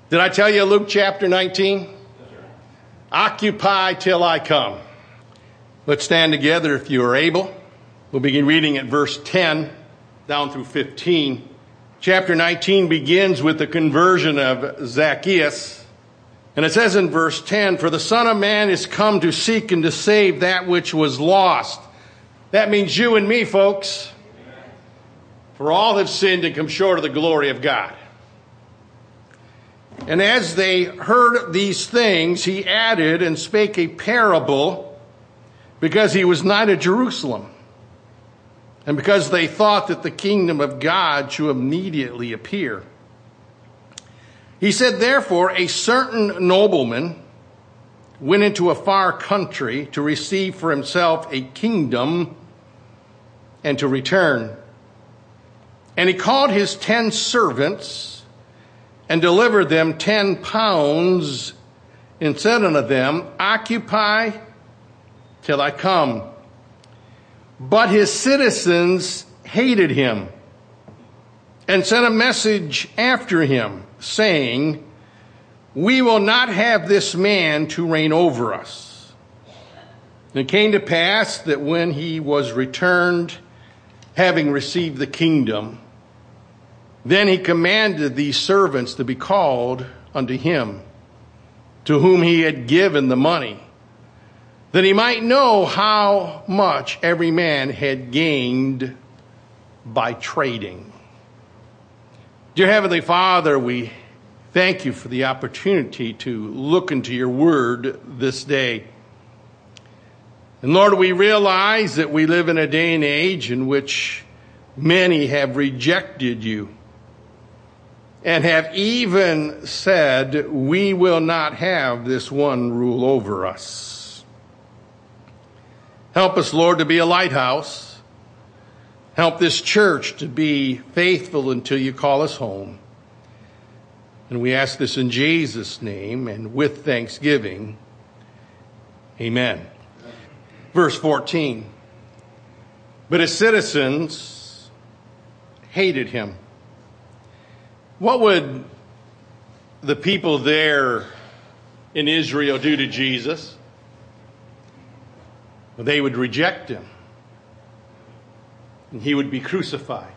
Did I tell you Luke chapter 19? Yes, sir. Occupy till I come. Let's stand together if you are able. We'll begin reading at verse 10 down through 15. Chapter 19 begins with the conversion of Zacchaeus. And it says in verse 10, "For the Son of Man is come to seek and to save that which was lost." That means you and me, folks. For all have sinned and come short of the glory of God. And as they heard these things, he added and spake a parable, because he was nigh to Jerusalem, and because they thought that the kingdom of God should immediately appear. He said, "Therefore, a certain nobleman went into a far country to receive for himself a kingdom and to return. And he called his 10 servants and delivered them 10 pounds and said unto them, Occupy till I come. But his citizens hated him and sent a message after him, saying, We will not have this man to reign over us. And it came to pass that when he was returned, having received the kingdom, then he commanded these servants to be called unto him, to whom he had given the money, that he might know how much every man had gained by trading." Dear Heavenly Father, we thank you for the opportunity to look into your word this day. And Lord, we realize that we live in a day and age in which many have rejected you and have even said, we will not have this one rule over us. Help us, Lord, to be a lighthouse. Help this church to be faithful until you call us home. And we ask this in Jesus' name and with thanksgiving. Amen. Verse 14. But his citizens hated him. What would the people there in Israel do to Jesus? Well, they would reject him, and he would be crucified.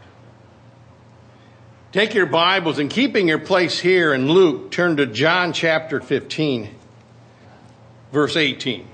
Take your Bibles and keeping your place here in Luke, turn to John chapter 15, verse 18.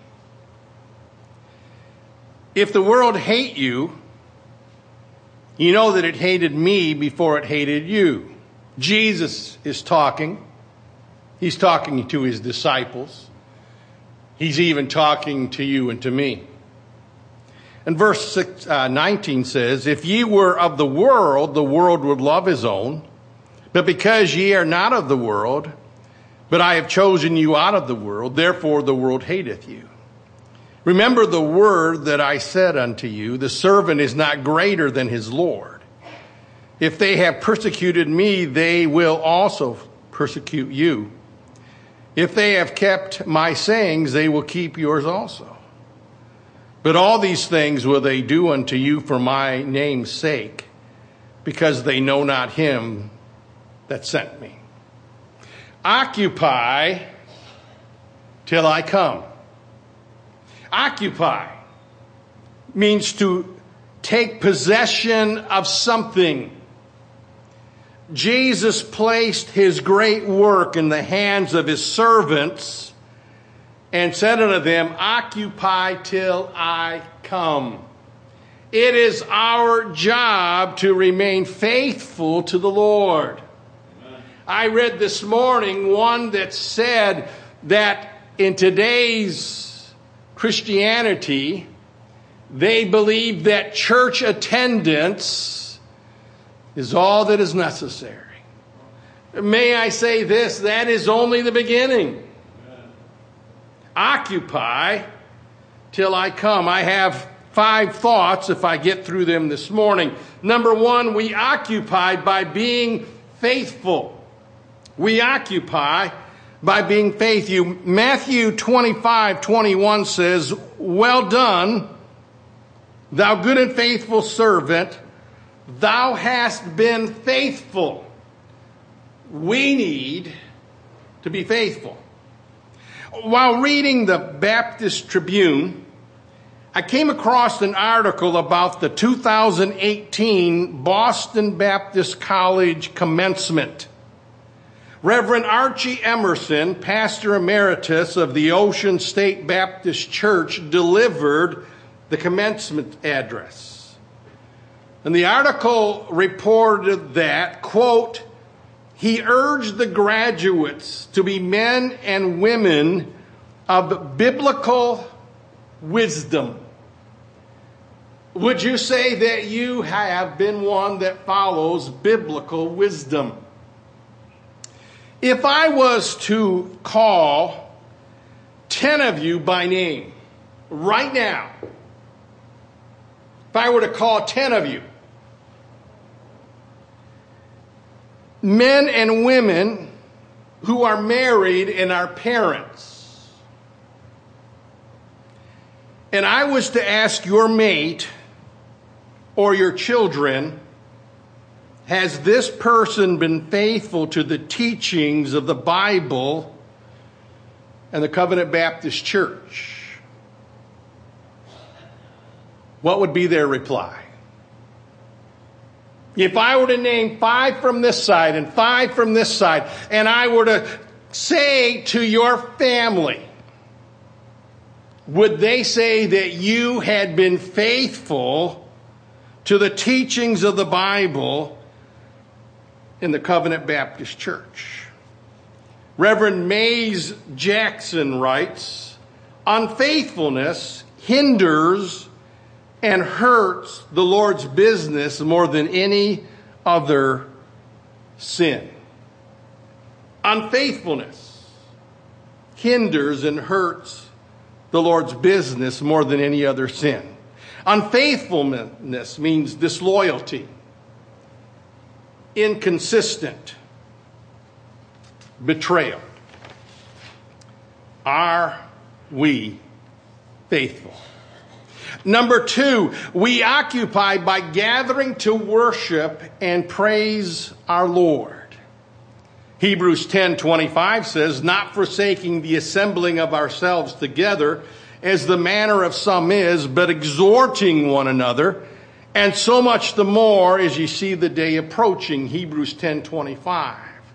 If the world hate you, you know that it hated me before it hated you. Jesus is talking. He's talking to his disciples. He's even talking to you and to me. And verse 19 says, If ye were of the world would love his own. But because ye are not of the world, but I have chosen you out of the world, therefore the world hateth you. Remember the word that I said unto you, the servant is not greater than his Lord. If they have persecuted me, they will also persecute you. If they have kept my sayings, they will keep yours also. But all these things will they do unto you for my name's sake, because they know not him that sent me. Occupy till I come. Occupy means to take possession of something. Jesus placed his great work in the hands of his servants and said unto them, Occupy till I come. It is our job to remain faithful to the Lord. Amen. I read this morning one that said that in today's Christianity, they believe that church attendance is all that is necessary. May I say this, that is only the beginning. Amen. Occupy till I come. I have 5 thoughts if I get through them this morning. Number 1, we occupy by being faithful. We occupy by being faithful. Matthew 25:21 says, Well done, thou good and faithful servant. Thou hast been faithful. We need to be faithful. While reading the Baptist Tribune, I came across an article about the 2018 Boston Baptist College commencement. Reverend Archie Emerson, pastor emeritus of the Ocean State Baptist Church, delivered the commencement address. And the article reported that, quote, he urged the graduates to be men and women of biblical wisdom. Would you say that you have been one that follows biblical wisdom? If I was to call 10 of you by name right now, if I were to call 10 of you, men and women who are married and are parents, and I was to ask your mate or your children, has this person been faithful to the teachings of the Bible and the Covenant Baptist Church? What would be their reply? If I were to name 5 from this side and 5 from this side, and I were to say to your family, would they say that you had been faithful to the teachings of the Bible in the Covenant Baptist Church? Reverend Mays Jackson writes, unfaithfulness hinders and hurts the Lord's business more than any other sin. Unfaithfulness hinders and hurts the Lord's business more than any other sin. Unfaithfulness means disloyalty, inconsistent, betrayal. Are we faithful? Number 2, we occupy by gathering to worship and praise our Lord. Hebrews 10:25 says, not forsaking the assembling of ourselves together, as the manner of some is, but exhorting one another, and so much the more as you see the day approaching. Hebrews 10:25.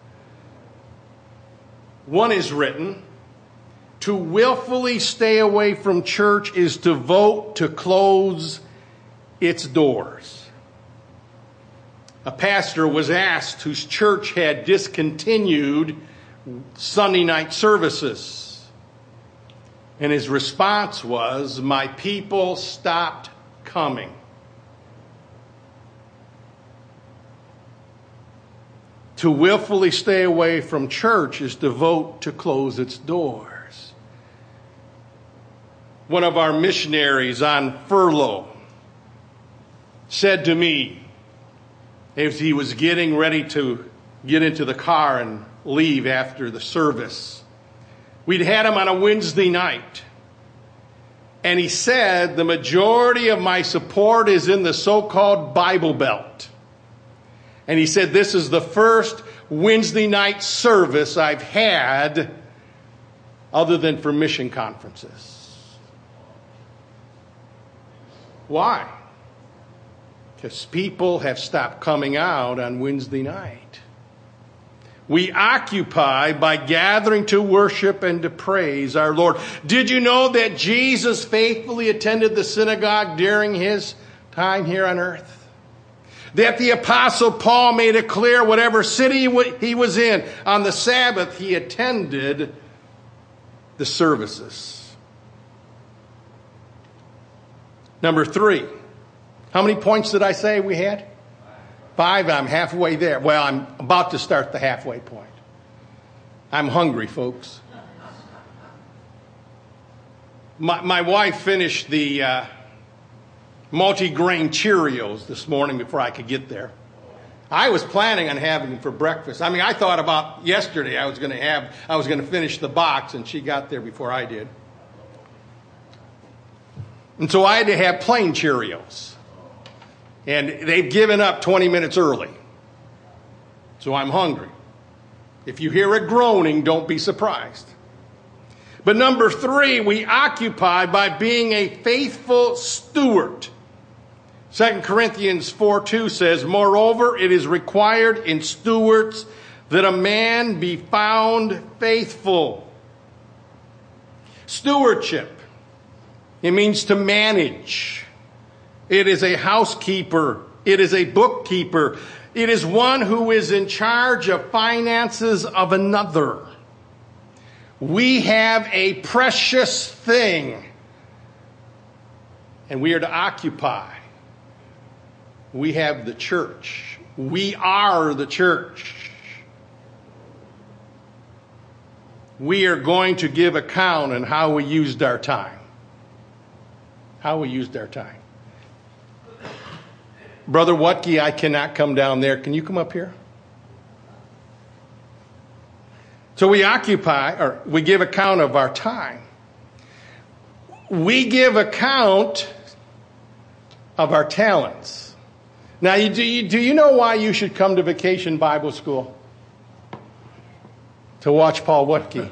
One is written, to willfully stay away from church is to vote to close its doors. A pastor was asked whose church had discontinued Sunday night services. And his response was, my people stopped coming. To willfully stay away from church is to vote to close its doors. One of our missionaries on furlough said to me, as he was getting ready to get into the car and leave after the service, we'd had him on a Wednesday night. And he said, the majority of my support is in the so-called Bible Belt. And he said, this is the first Wednesday night service I've had other than for mission conferences. Why? Because people have stopped coming out on Wednesday night. We occupy by gathering to worship and to praise our Lord. Did you know that Jesus faithfully attended the synagogue during his time here on earth? That the Apostle Paul made it clear whatever city he was in, on the Sabbath he attended the services. Number 3. How many points did I say we had? 5. I'm halfway there. Well, I'm about to start the halfway point. I'm hungry, folks. My wife finished the multi-grain Cheerios this morning before I could get there. I was planning on having them for breakfast. I mean, I thought about yesterday I was going to finish the box, and she got there before I did. And so I had to have plain Cheerios. And they've given up 20 minutes early. So I'm hungry. If you hear a groaning, don't be surprised. But number 3, we occupy by being a faithful steward. 2 Corinthians 4:2 says, moreover, it is required in stewards that a man be found faithful. Stewardship. It means to manage. It is a housekeeper. It is a bookkeeper. It is one who is in charge of finances of another. We have a precious thing, and we are to occupy. We have the church. We are the church. We are going to give account on how we used our time. How we used our time. Brother Watke, I cannot come down there. Can you come up here? So we occupy, or we give account of our time. We give account of our talents. Now, do you know why you should come to Vacation Bible School? To watch Paul Watke.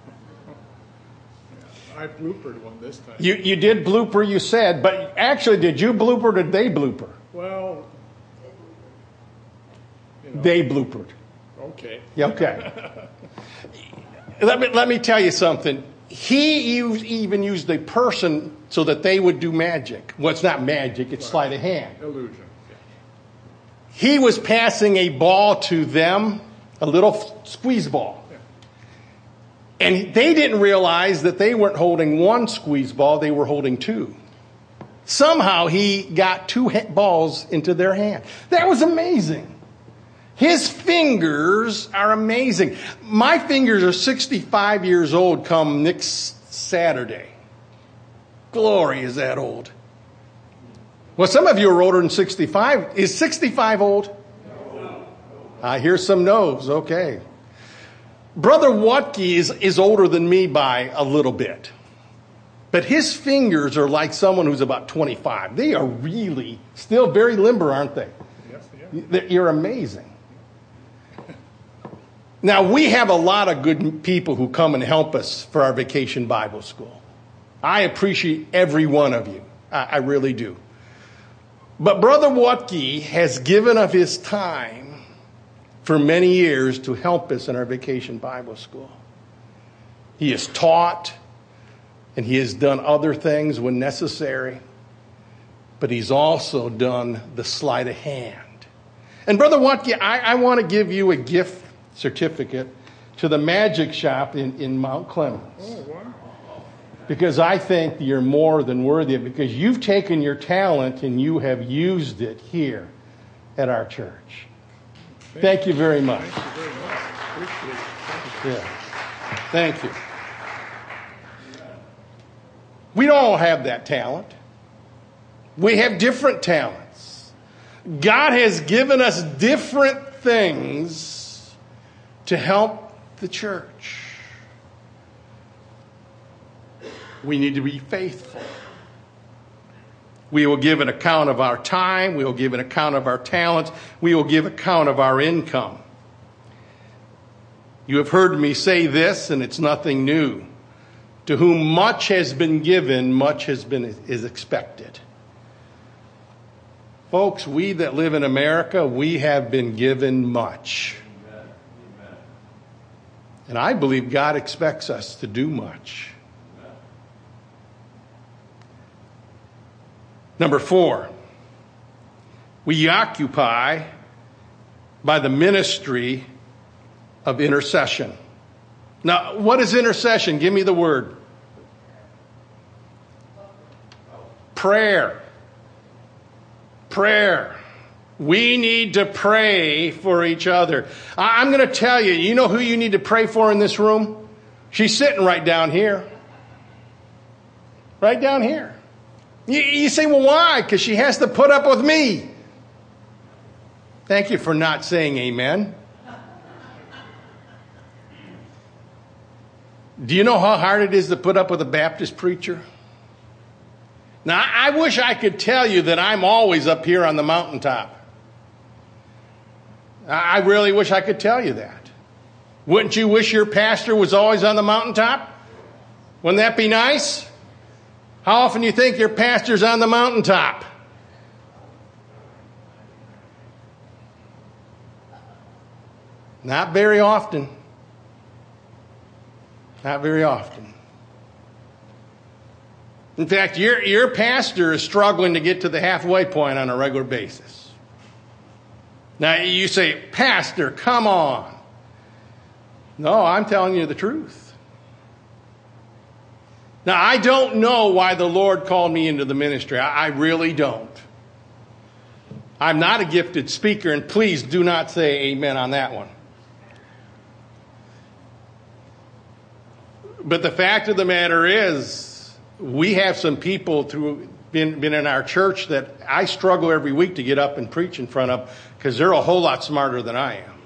I bloopered one this time. You did blooper, you said, but actually, did you blooper or did they blooper? Well, They bloopered. okay. Yeah, okay. Let me tell you something. He even used a person so that they would do magic. Well, it's not magic, it's sleight of hand. Illusion. Yeah. He was passing a ball to them, a little squeeze ball. Yeah. And they didn't realize that they weren't holding one squeeze ball, they were holding two. Somehow he got two balls into their hand. That was amazing. His fingers are amazing. My fingers are 65 years old come next Saturday. Glory, is that old? Well, some of you are older than 65. Is 65 old? No. I hear some no's. Okay. Brother Watke is older than me by a little bit. But his fingers are like someone who's about 25. They are really still very limber, aren't they? Yes, they are. You're amazing. Now, we have a lot of good people who come and help us for our Vacation Bible School. I appreciate every one of you. I really do. But Brother Watke has given of his time for many years to help us in our Vacation Bible School. He has taught, and he has done other things when necessary. But he's also done the sleight of hand. And Brother Watke, I want to give you a gift certificate to the magic shop in Mount Clemens. Oh, wow. Because I think you're more than worthy of it, because you've taken your talent and you have used it here at our church. Thank you very much. Thank you very much. Appreciate it. Yeah. Thank you. We don't all have that talent. We have different talents. God has given us different things to help the church. We need to be faithful. We will give an account of our time. We will give an account of our talents. We will give account of our income. You have heard me say this, and it's nothing new. To whom much has been given, much is expected. Folks, we that live in America, we have been given much. And I believe God expects us to do much. Number 4, we occupy by the ministry of intercession. Now, what is intercession? Give me the word. Prayer. Prayer. We need to pray for each other. I'm going to tell you, you know who you need to pray for in this room? She's sitting right down here. Right down here. You say, well, why? Because she has to put up with me. Thank you for not saying amen. Do you know how hard it is to put up with a Baptist preacher? Now, I wish I could tell you that I'm always up here on the mountaintop. I really wish I could tell you that. Wouldn't you wish your pastor was always on the mountaintop? Wouldn't that be nice? How often do you think your pastor's on the mountaintop? Not very often. Not very often. In fact, your pastor is struggling to get to the halfway point on a regular basis. Now, you say, Pastor, come on. No, I'm telling you the truth. Now, I don't know why the Lord called me into the ministry. I really don't. I'm not a gifted speaker, and please do not say amen on that one. But the fact of the matter is, we have some people been in our church that I struggle every week to get up and preach in front of because they're a whole lot smarter than I am.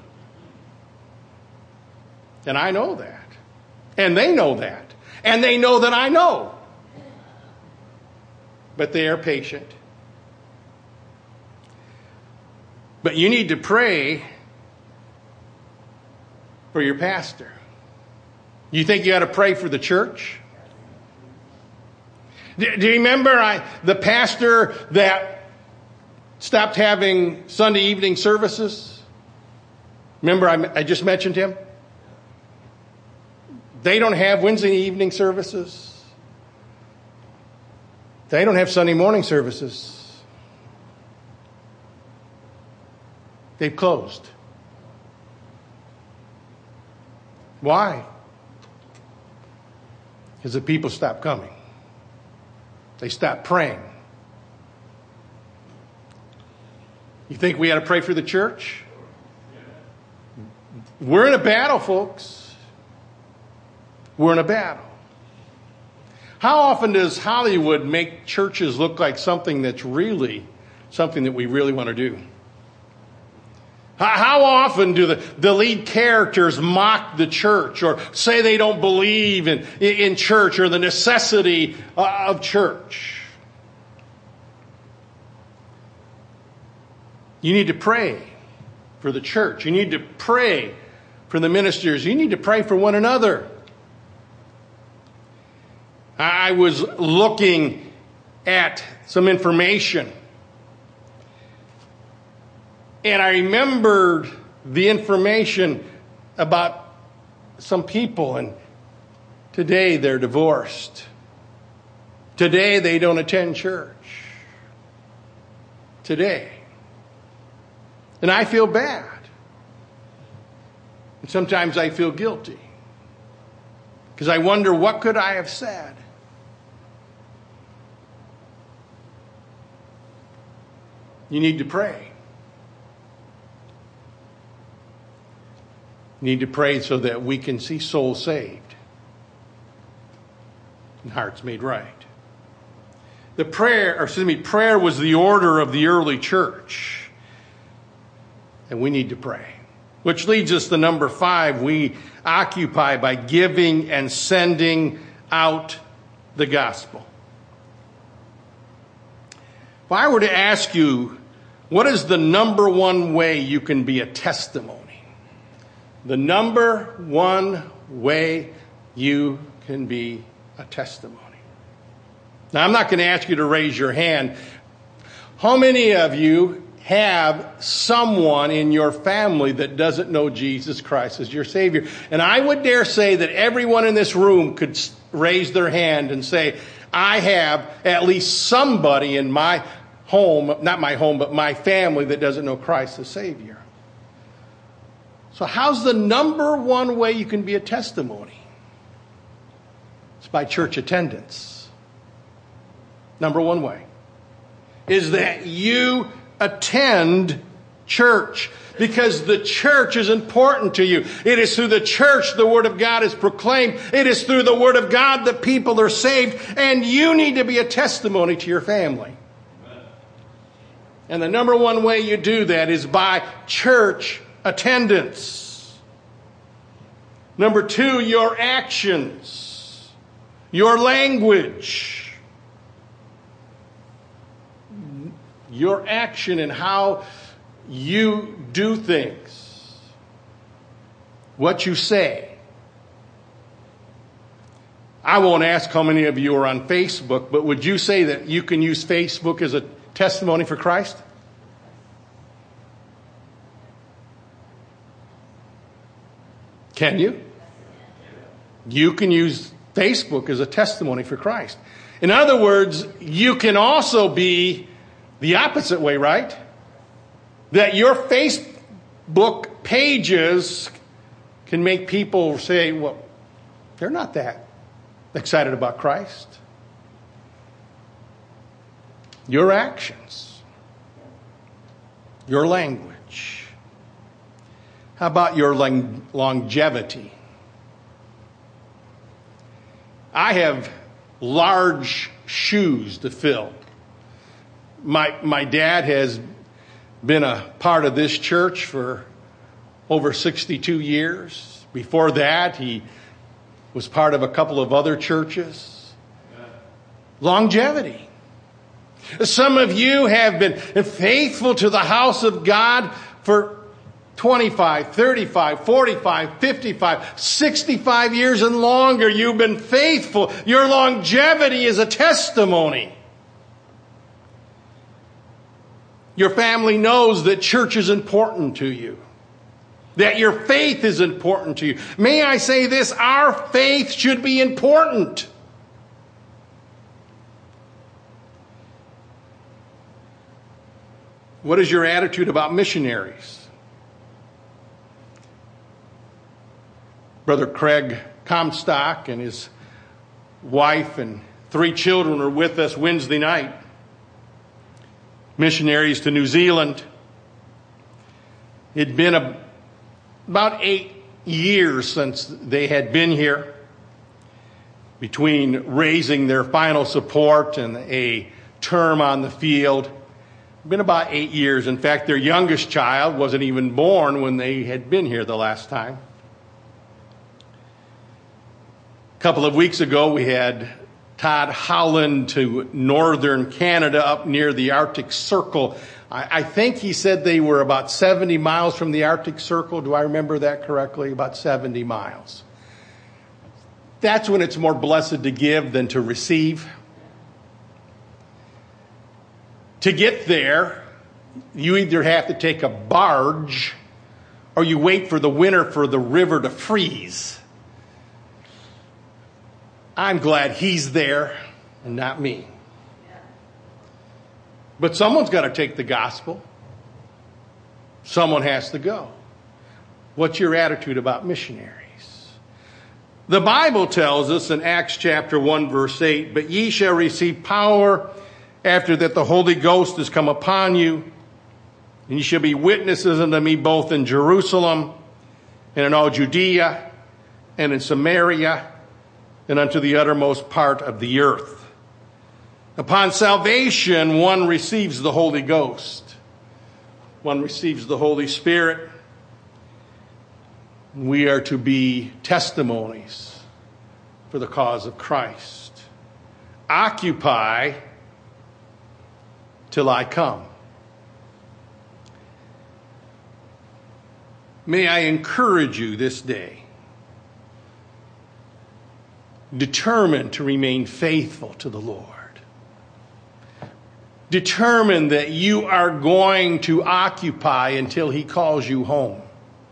And I know that. And they know that. And they know that I know. But they are patient. But you need to pray for your pastor. You think you ought to pray for the church? Do you remember the pastor that stopped having Sunday evening services? Remember I just mentioned him? They don't have Wednesday evening services. They don't have Sunday morning services. They've closed. Why? Because the people stopped coming. They stopped praying. You think we ought to pray for the church? We're in a battle, folks. We're in a battle. How often does Hollywood make churches look like something that's really something that we really want to do? How often do the lead characters mock the church or say they don't believe in church or the necessity of church? You need to pray for the church. You need to pray for the ministers. You need to pray for one another. I was looking at some information, and I remembered the information about some people, and today they're divorced. Today they don't attend church. Today. And I feel bad. And sometimes I feel guilty. Because I wonder, what could I have said? You need to pray. You need to pray so that we can see souls saved and hearts made right. Prayer was the order of the early church. And we need to pray. Which leads us to number 5. We occupy by giving and sending out the gospel. If I were to ask you, what is the number one way you can be a testimony? The number one way you can be a testimony. Now, I'm not going to ask you to raise your hand. How many of you have someone in your family that doesn't know Jesus Christ as your Savior? And I would dare say that everyone in this room could raise their hand and say, I have at least somebody in my home, not my home, but my family that doesn't know Christ as Savior. So how's the number one way you can be a testimony? It's by church attendance. Number one way is that you attend church, because the church is important to you. It is through the church the Word of God is proclaimed. It is through the Word of God that people are saved, and you need to be a testimony to your family. And the number one way you do that is by church attendance. Number 2, your actions, your language, your action and how you do things what you say. I won't ask how many of you are on Facebook, but would you say that you can use Facebook as a testimony for Christ? Can you? You can use Facebook as a testimony for Christ. In other words, you can also be the opposite way, right? That your Facebook pages can make people say, well, they're not that excited about Christ. Your actions, your language. How about your longevity? I have large shoes to fill. My dad has been a part of this church for over 62 years. Before that, he was part of a couple of other churches. Longevity. Some of you have been faithful to the house of God for 25, 35, 45, 55, 65 years and longer. You've been faithful. Your longevity is a testimony. Your family knows that church is important to you, that your faith is important to you. May I say this? Our faith should be important. What is your attitude about missionaries? Brother Craig Comstock and his wife and 3 children are with us Wednesday night. Missionaries to New Zealand. It'd been about 8 years since they had been here, between raising their final support and a term on the field. It'd been about 8 years. In fact, their youngest child wasn't even born when they had been here the last time. A couple of weeks ago, we had Todd Holland to northern Canada up near the Arctic Circle. I think he said they were about 70 miles from the Arctic Circle. Do I remember that correctly? About 70 miles. That's when it's more blessed to give than to receive. To get there, you either have to take a barge or you wait for the winter for the river to freeze. I'm glad he's there and not me. But someone's got to take the gospel. Someone has to go. What's your attitude about missionaries? The Bible tells us in Acts chapter 1 verse 8, but ye shall receive power after that the Holy Ghost has come upon you, and ye shall be witnesses unto me both in Jerusalem and in all Judea and in Samaria and unto the uttermost part of the earth. Upon salvation, one receives the Holy Ghost. One receives the Holy Spirit. We are to be testimonies for the cause of Christ. Occupy till I come. May I encourage you this day, determined to remain faithful to the Lord. Determined that you are going to occupy until He calls you home,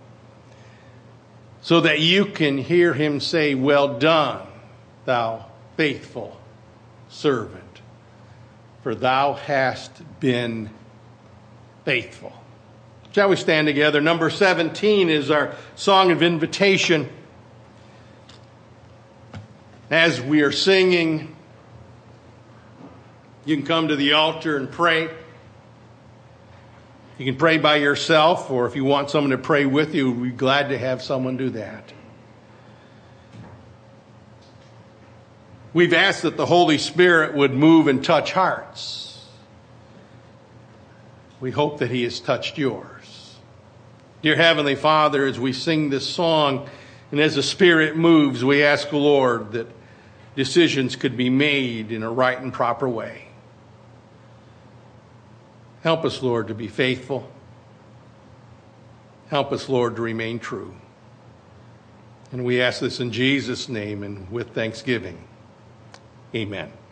so that you can hear Him say, well done, thou faithful servant, for thou hast been faithful. Shall we stand together? Number 17 is our song of invitation. As we are singing, you can come to the altar and pray. You can pray by yourself, or if you want someone to pray with you, we'd be glad to have someone do that. We've asked that the Holy Spirit would move and touch hearts. We hope that He has touched yours. Dear Heavenly Father, as we sing this song and as the Spirit moves, we ask, Lord, that decisions could be made in a right and proper way. Help us, Lord, to be faithful. Help us, Lord, to remain true. And we ask this in Jesus' name and with thanksgiving. Amen.